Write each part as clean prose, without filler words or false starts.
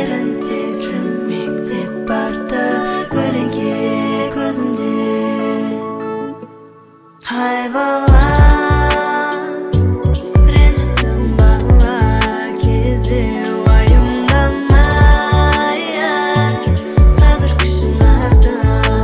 еріндерім мектеп барда көлеңке көзімде қайбала ренжіттім бала кезде уайымдамай қазір күшің артты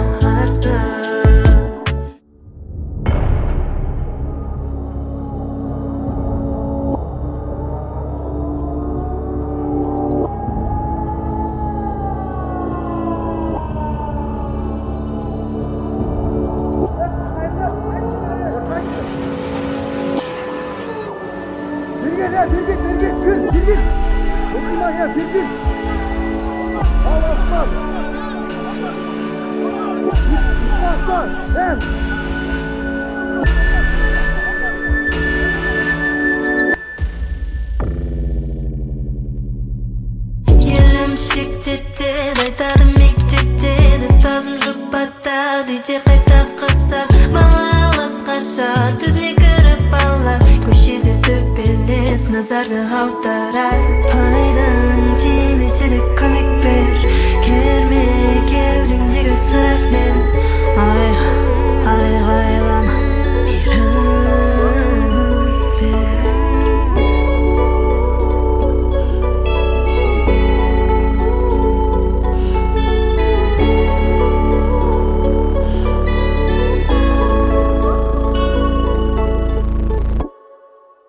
Бергин! Оқима, бергин! Ал, Осман! Осман, елім шектетеді, айтады мектептеді, ұстазым жұпатады, үйде қайта қысады, балалас қашады, түзіне кіріп алады, көшеде төпелес назарды аударады.